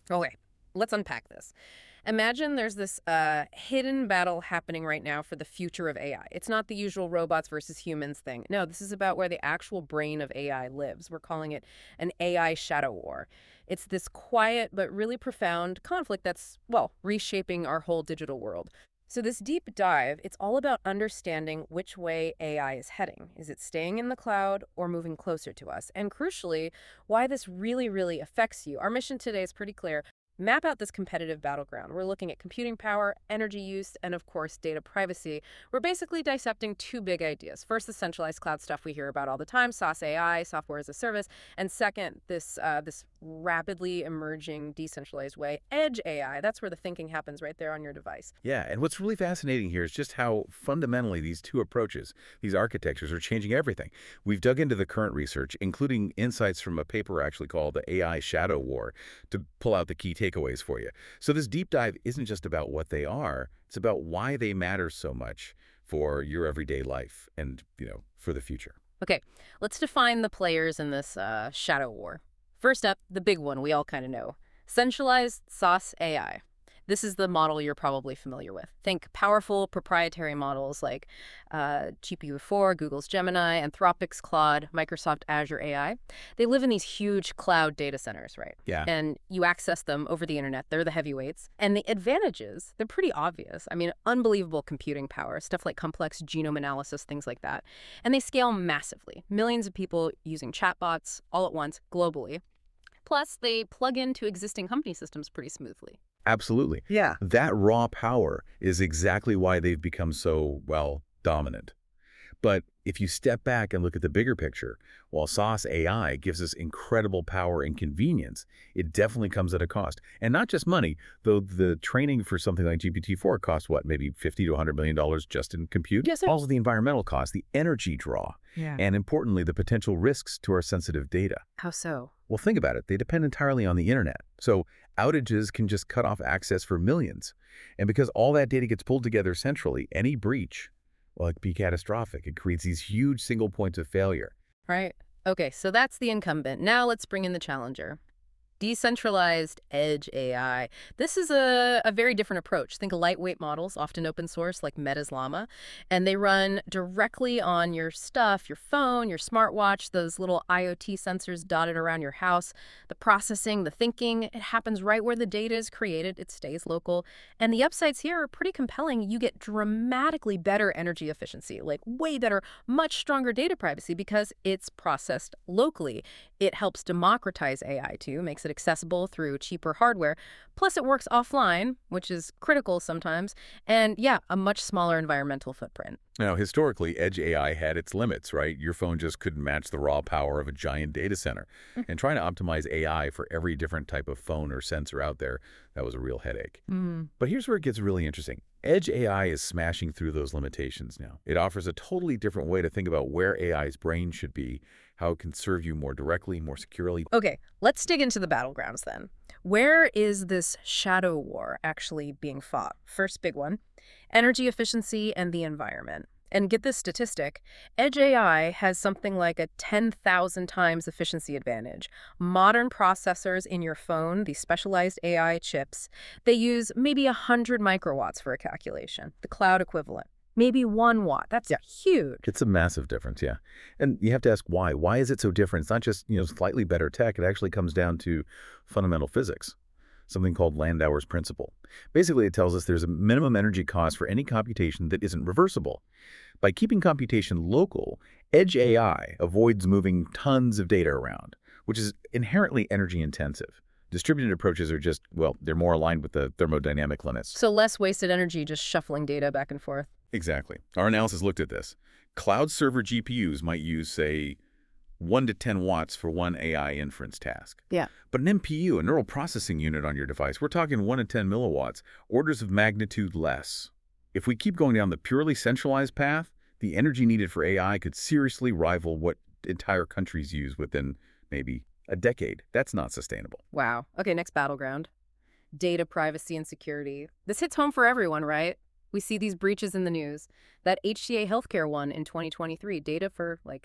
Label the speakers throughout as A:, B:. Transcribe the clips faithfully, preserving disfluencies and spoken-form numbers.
A: Okay, let's unpack this. Imagine there's this uh, hidden battle happening right now for the future of A I. It's not the usual robots versus humans thing. No, this is about where the actual brain of A I lives. We're calling it an A I shadow war. It's this quiet but really profound conflict that's, well, reshaping our whole digital world. So this deep dive, it's all about understanding which way A I is heading. Is it staying in the cloud or moving closer to us? And crucially, why this really, really affects you. Our mission today is pretty clear. Map out this competitive battleground. We're looking at computing power, energy use, and of course, data privacy. We're basically dissecting two big ideas. First, the centralized cloud stuff we hear about all the time, SaaS A I, software as a service, and second, this uh, this rapidly emerging decentralized way, edge A I. That's where the thinking happens right there on your device.
B: Yeah, and what's really fascinating here is just how fundamentally these two approaches, these architectures, are changing everything. We've dug into the current research, including insights from a paper actually called the A I Shadow War, to pull out the key takeaways for you. So this deep dive isn't just about what they are, it's about why they matter so much for your everyday life and, you know, for the future.
A: Okay, let's define the players in this uh, shadow war. First up, the big one we all kind of know, centralized SaaS A I. This is the model you're probably familiar with. Think powerful proprietary models like uh, G P U four, Google's Gemini, Anthropic's Claude, Microsoft Azure A I. They live in these huge cloud data centers, right?
B: Yeah.
A: And you access them over the internet. They're the heavyweights. And the advantages, they're pretty obvious. I mean, unbelievable computing power, stuff like complex genome analysis, things like that. And they scale massively. Millions of people using chatbots all at once globally. Plus, they plug into existing company systems pretty smoothly.
B: Absolutely.
A: Yeah.
B: That raw power is exactly why they've become so, well, dominant. But if you step back and look at the bigger picture, while SaaS A I gives us incredible power and convenience, it definitely comes at a cost. And not just money, though the training for something like G P T four costs, what, maybe fifty to one hundred million dollars just in compute?
A: Yes, sir.
B: Also the environmental cost, the energy draw,
A: Yeah.
B: and importantly, the potential risks to our sensitive data.
A: How so?
B: Well, think about it. They depend entirely on the internet. So outages can just cut off access for millions. And because all that data gets pulled together centrally, any breach, well, it could be catastrophic. It creates these huge single points of failure.
A: Right. Okay, so that's the incumbent. Now let's bring in the challenger. Decentralized edge A I. This is a, a very different approach. Think of lightweight models, often open source, like Meta's Llama, and they run directly on your stuff, your phone, your smartwatch, those little IoT sensors dotted around your house. The processing, the thinking, it happens right where the data is created. It stays local. And the upsides here are pretty compelling. You get dramatically better energy efficiency, like way better, much stronger data privacy because it's processed locally. It helps democratize A I too, makes it accessible through cheaper hardware. Plus, it works offline, which is critical sometimes. And yeah, a much smaller environmental footprint.
B: Now, historically, Edge A I had its limits, right? Your phone just couldn't match the raw power of a giant data center. And trying to optimize A I for every different type of phone or sensor out there, that was a real headache.
A: Mm.
B: But here's where it gets really interesting. Edge A I is smashing through those limitations now. It offers a totally different way to think about where A I's brain should be, how it can serve you more directly, more securely.
A: Okay, let's dig into the battlegrounds then. Where is this shadow war actually being fought? First big one, energy efficiency and the environment. And get this statistic, Edge A I has something like a ten thousand times efficiency advantage. Modern processors in your phone, these specialized A I chips, they use maybe one hundred microwatts for a calculation, the cloud equivalent. Maybe one watt. That's
B: Yeah.
A: huge.
B: It's a massive difference, yeah. And you have to ask why. Why is it so different? It's not just, you know, slightly better tech. It actually comes down to fundamental physics, something called Landauer's principle. Basically, it tells us there's a minimum energy cost for any computation that isn't reversible. By keeping computation local, Edge A I avoids moving tons of data around, which is inherently energy intensive. Distributed approaches are just, well, they're more aligned with the thermodynamic limits.
A: So less wasted energy just shuffling data back and forth.
B: Exactly. Our analysis looked at this. Cloud server G P Us might use, say, one to ten watts for one A I inference task.
A: Yeah.
B: But an N P U, a neural processing unit on your device, we're talking one to ten milliwatts, orders of magnitude less. If we keep going down the purely centralized path, the energy needed for A I could seriously rival what entire countries use within maybe a decade. That's not sustainable.
A: Wow. Okay, next battleground. Data privacy and security. This hits home for everyone, right? We see these breaches in the news. That H C A Healthcare one in twenty twenty-three, data for like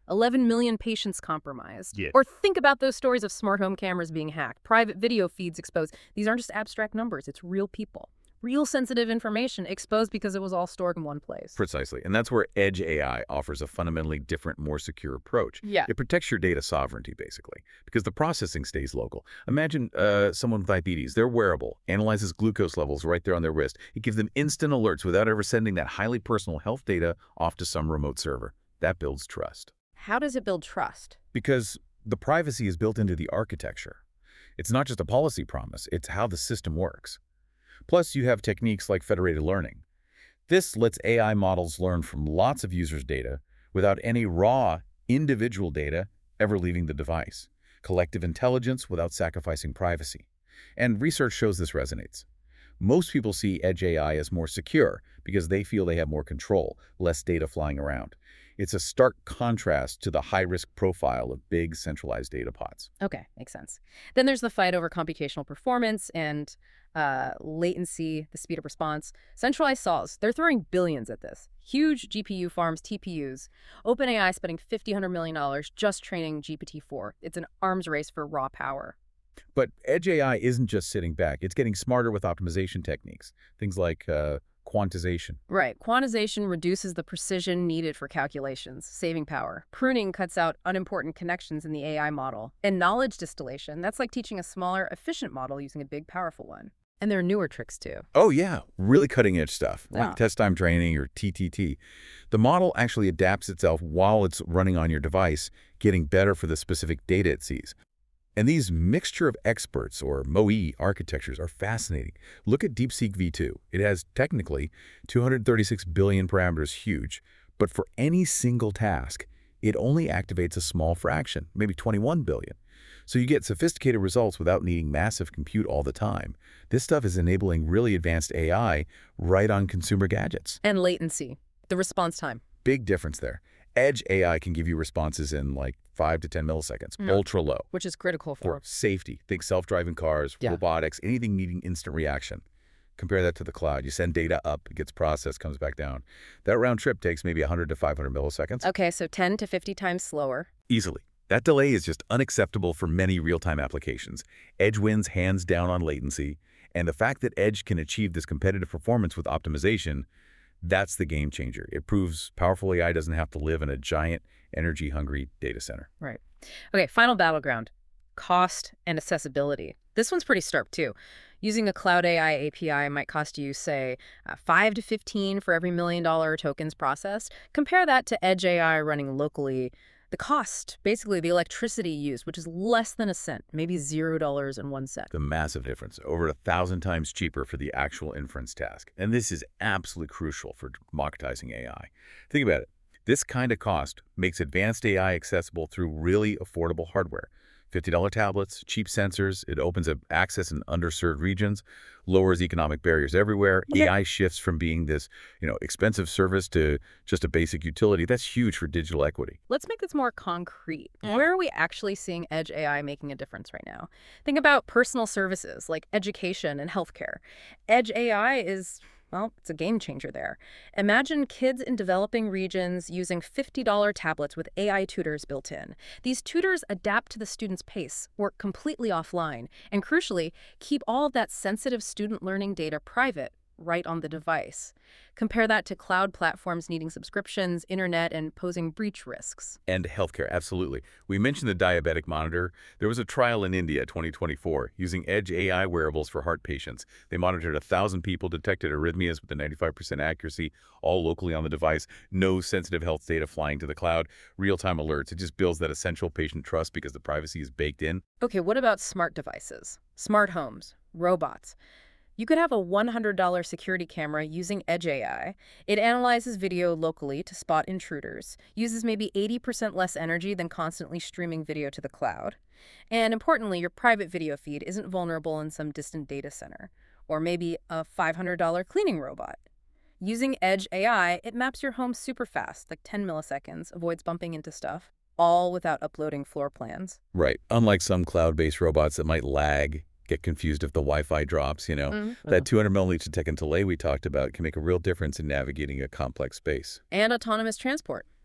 A: eleven million patients compromised.
B: Yeah.
A: Or think about those stories of smart home cameras being hacked, private video feeds exposed. These aren't just abstract numbers, it's real people. Real sensitive information exposed because it was all stored in one place.
B: Precisely. And that's where Edge A I offers a fundamentally different, more secure approach.
A: Yeah.
B: It protects your data sovereignty, basically, because the processing stays local. Imagine uh, someone with diabetes. They're wearable, analyzes glucose levels right there on their wrist. It gives them instant alerts without ever sending that highly personal health data off to some remote server. That builds trust.
A: How does it build trust?
B: Because the privacy is built into the architecture. It's not just a policy promise, it's how the system works. Plus, you have techniques like federated learning. This lets A I models learn from lots of users' data without any raw, individual data ever leaving the device. Collective intelligence without sacrificing privacy. And research shows this resonates. Most people see Edge A I as more secure because they feel they have more control, less data flying around. It's a stark contrast to the high-risk profile of big, centralized data pods.
A: Okay, makes sense. Then there's the fight over computational performance and uh, latency, the speed of response. Centralized saws, they're throwing billions at this. Huge G P U farms, T P Us. OpenAI spending fifty, one hundred million dollars just training G P T four. It's an arms race for raw power.
B: But Edge A I isn't just sitting back. It's getting smarter with optimization techniques, things like uh, quantization.
A: Right. Quantization reduces the precision needed for calculations, saving power. Pruning cuts out unimportant connections in the A I model. And knowledge distillation, that's like teaching a smaller, efficient model using a big, powerful one. And there are newer tricks, too.
B: Oh, yeah. Really cutting-edge stuff, like
A: Yeah.
B: test time training or T T T. The model actually adapts itself while it's running on your device, getting better for the specific data it sees. And these mixture of experts, or M O E architectures, are fascinating. Look at DeepSeek V two. It has, technically, two hundred thirty-six billion parameters, huge. But for any single task, it only activates a small fraction, maybe twenty-one billion. So you get sophisticated results without needing massive compute all the time. This stuff is enabling really advanced A I right on consumer gadgets.
A: And latency, the response time.
B: Big difference there. Edge A I can give you responses in like five to ten milliseconds,
A: Mm.
B: ultra low.
A: Which is critical for...
B: For safety, think self-driving cars,
A: Yeah.
B: robotics, anything needing instant reaction. Compare that to the cloud. You send data up, it gets processed, comes back down. That round trip takes maybe one hundred to five hundred milliseconds.
A: Okay, so ten to fifty times slower.
B: Easily. That delay is just unacceptable for many real-time applications. Edge wins hands down on latency, and the fact that Edge can achieve this competitive performance with optimization, that's the game changer. It proves powerful A I doesn't have to live in a giant, energy-hungry data center.
A: Right. Okay, final battleground. Cost and accessibility. This one's pretty stark, too. Using a cloud A I A P I might cost you, say, uh, five to fifteen for every million dollar tokens processed. Compare that to Edge A I running locally. The cost, basically the electricity used, which is less than a cent, maybe zero dollars and one cent.
B: The massive difference, over a thousand times cheaper for the actual inference task. And this is absolutely crucial for democratizing A I. Think about it. This kind of cost makes advanced A I accessible through really affordable hardware. fifty dollar tablets, cheap sensors, it opens up access in underserved regions, lowers economic barriers everywhere.
A: Okay.
B: A I shifts from being this, you know, expensive service to just a basic utility. That's huge for digital equity.
A: Let's make this more concrete. Where are we actually seeing Edge A I making a difference right now? Think about personal services like education and healthcare. Edge A I is, well, it's a game changer there. Imagine kids in developing regions using fifty dollar tablets with A I tutors built in. These tutors adapt to the student's pace, work completely offline, and crucially, keep all of that sensitive student learning data private right on the device. Compare that to cloud platforms needing subscriptions, internet, and posing breach risks.
B: And healthcare, absolutely. We mentioned the diabetic monitor. There was a trial in India twenty twenty-four using Edge A I wearables for heart patients. They monitored one thousand people, detected arrhythmias with a ninety-five percent accuracy, all locally on the device, no sensitive health data flying to the cloud, real-time alerts. It just builds that essential patient trust because the privacy is baked in.
A: Okay, what about smart devices? Smart homes, robots. You could have a one hundred dollar security camera using Edge A I. It analyzes video locally to spot intruders, uses maybe eighty percent less energy than constantly streaming video to the cloud. And importantly, your private video feed isn't vulnerable in some distant data center. Or maybe a five hundred dollar cleaning robot. Using Edge A I, it maps your home super fast, like ten milliseconds, avoids bumping into stuff, all without uploading floor plans.
B: Right. Unlike some cloud-based robots that might lag, get confused if the Wi-Fi drops, you know.
A: Mm-hmm.
B: That two hundred millimeters per second delay we talked about can make a real difference in navigating a complex space.
A: And autonomous transport.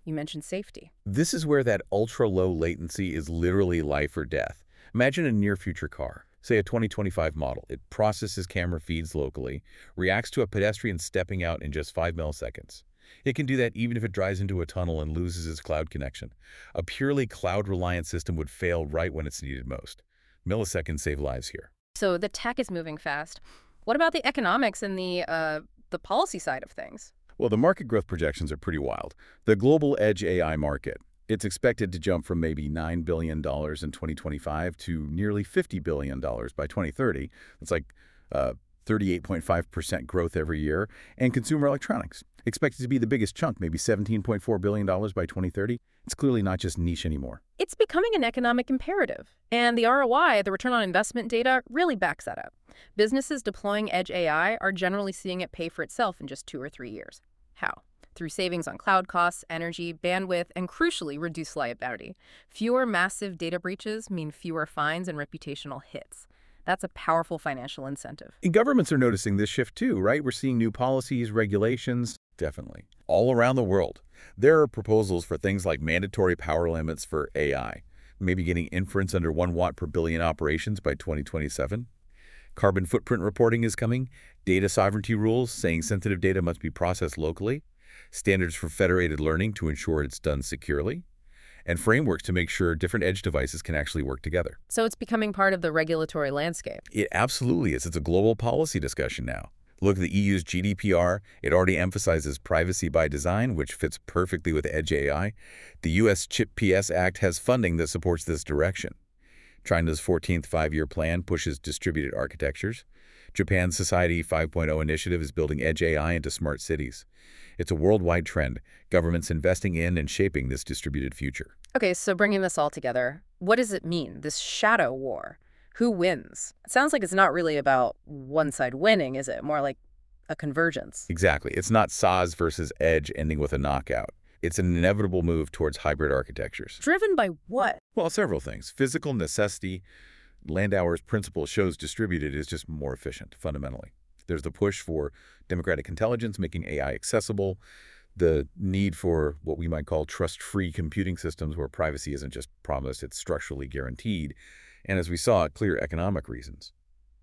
A: You mentioned safety.
B: This is where that ultra-low latency is literally life or death. Imagine a near-future car, say a twenty twenty-five model. It processes camera feeds locally, reacts to a pedestrian stepping out in just five milliseconds. It can do that even if it drives into a tunnel and loses its cloud connection. A purely cloud-reliant system would fail right when it's needed most. Milliseconds save lives here.
A: So the tech is moving fast. What about the economics and the, uh, the policy side of things?
B: Well, the market growth projections are pretty wild. The global edge A I market, it's expected to jump from maybe nine billion dollars in twenty twenty-five to nearly fifty billion dollars by twenty thirty. That's like uh, thirty-eight point five percent growth every year. And consumer electronics, expected to be the biggest chunk, maybe seventeen point four billion dollars by twenty thirty. It's clearly not just niche anymore.
A: It's becoming an economic imperative. And the R O I, the return on investment data, really backs that up. Businesses deploying edge A I are generally seeing it pay for itself in just two or three years. How? Through savings on cloud costs, energy, bandwidth, and crucially, reduced liability. Fewer massive data breaches mean fewer fines and reputational hits. That's a powerful financial incentive.
B: And governments are noticing this shift too, right? We're seeing new policies, regulations, definitely. All around the world. There are proposals for things like mandatory power limits for A I, maybe getting inference under one watt per billion operations by twenty twenty-seven. Carbon footprint reporting is coming, data sovereignty rules saying sensitive data must be processed locally, standards for federated learning to ensure it's done securely, and frameworks to make sure different edge devices can actually work together.
A: So it's becoming part of the regulatory landscape.
B: It absolutely is. It's a global policy discussion now. Look at the E U's G D P R. It already emphasizes privacy by design, which fits perfectly with edge A I. The U S CHIP P S Act has funding that supports this direction. China's fourteenth Five-Year Plan pushes distributed architectures. Japan's Society five point oh initiative is building edge A I into smart cities. It's a worldwide trend, governments investing in and shaping this distributed future.
A: Okay, so bringing this all together, what does it mean, this shadow war? Who wins? It sounds like it's not really about one side winning, is it? More like a convergence.
B: Exactly. It's not S A S versus edge ending with a knockout. It's an inevitable move towards hybrid architectures.
A: Driven by what?
B: Well, several things. Physical necessity. Landauer's principle shows distributed is just more efficient, fundamentally. There's the push for democratic intelligence, making A I accessible, the need for what we might call trust-free computing systems where privacy isn't just promised, it's structurally guaranteed, and as we saw, clear economic reasons.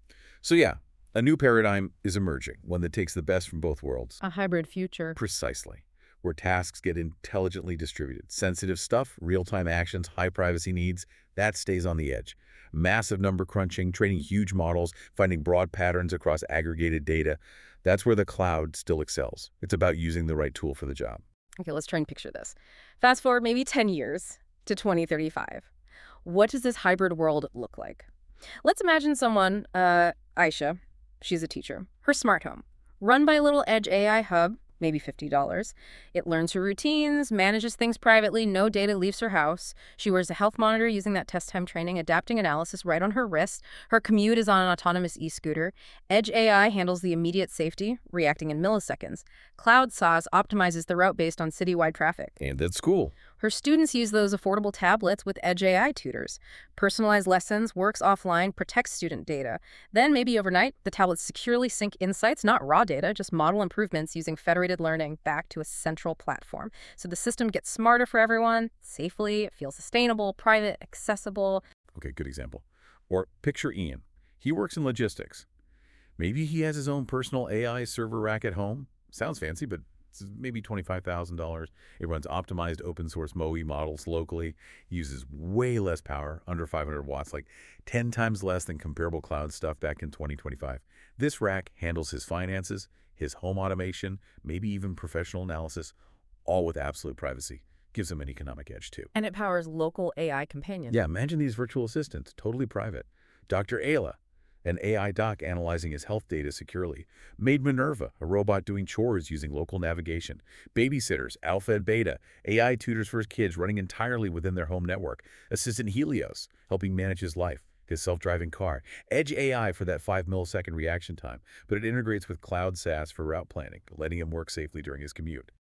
B: So yeah, a new paradigm is emerging, one that takes the best from both worlds.
A: A hybrid future.
B: Precisely. Where tasks get intelligently distributed. Sensitive stuff, real-time actions, high privacy needs, that stays on the edge. Massive number crunching, training huge models, finding broad patterns across aggregated data. That's where the cloud still excels. It's about using the right tool for the job.
A: Okay, let's try and picture this. Fast forward maybe ten years to twenty thirty-five. What does this hybrid world look like? Let's imagine someone, uh, Aisha, she's a teacher, her smart home, run by a little edge A I hub, maybe fifty dollars. It learns her routines, manages things privately, no data leaves her house. She wears a health monitor using that test time training, adapting analysis right on her wrist. Her commute is on an autonomous e-scooter. Edge A I handles the immediate safety, reacting in milliseconds. Cloud S A S optimizes the route based on citywide traffic.
B: And at school.
A: Her students use those affordable tablets with Edge A I tutors. Personalized lessons, works offline, protects student data. Then, maybe overnight, the tablets securely sync insights, not raw data, just model improvements using federated learning back to a central platform. So the system gets smarter for everyone, safely, it feels sustainable, private, accessible.
B: Okay, good example. Or picture Ian. He works in logistics. Maybe he has his own personal A I server rack at home. Sounds fancy, but it's maybe twenty-five thousand dollars. It runs optimized open source M O E models locally, uses way less power, under five hundred watts, like ten times less than comparable cloud stuff back in twenty twenty-five. This rack handles his finances, his home automation, maybe even professional analysis, all with absolute privacy. Gives him an economic edge too.
A: And it powers local A I companions.
B: Yeah, imagine these virtual assistants, totally private. Doctor Ayla, an A I doc analyzing his health data securely. Maid Minerva, a robot doing chores using local navigation. Babysitters, Alpha and Beta, A I tutors for his kids running entirely within their home network. Assistant Helios, helping manage his life, his self-driving car. Edge A I for that five millisecond reaction time, but it integrates with Cloud S A S for route planning, letting him work safely during his commute.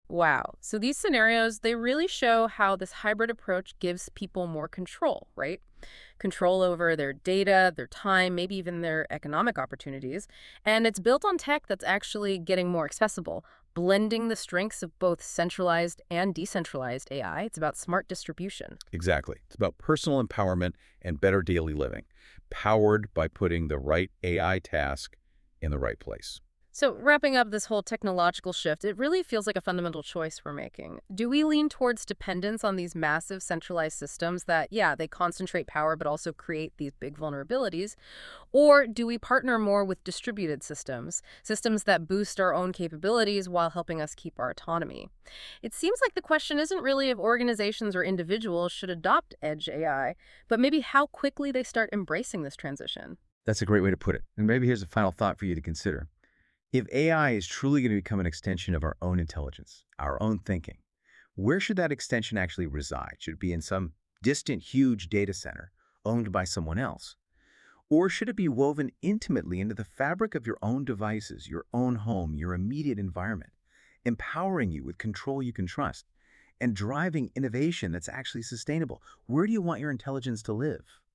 A: Wow. So these scenarios, they really show how this hybrid approach gives people more control, right? Control over their data, their time, maybe even their economic opportunities. And it's built on tech that's actually getting more accessible, blending the strengths of both centralized and decentralized A I. It's about smart distribution.
B: Exactly. It's about personal empowerment and better daily living, powered by putting the right A I task in the right place.
A: So, wrapping up this whole technological shift, it really feels like a fundamental choice we're making. Do we lean towards dependence on these massive centralized systems that, yeah, they concentrate power but also create these big vulnerabilities? Or do we partner more with distributed systems, systems that boost our own capabilities while helping us keep our autonomy? It seems like the question isn't really if organizations or individuals should adopt edge A I, but maybe how quickly they start embracing this transition.
C: That's a great way to put it. And maybe here's a final thought for you to consider. If A I is truly going to become an extension of our own intelligence, our own thinking, where should that extension actually reside? Should it be in some distant, huge data center owned by someone else? Or should it be woven intimately into the fabric of your own devices, your own home, your immediate environment, empowering you with control you can trust, and driving innovation that's actually sustainable? Where do you want your intelligence to live?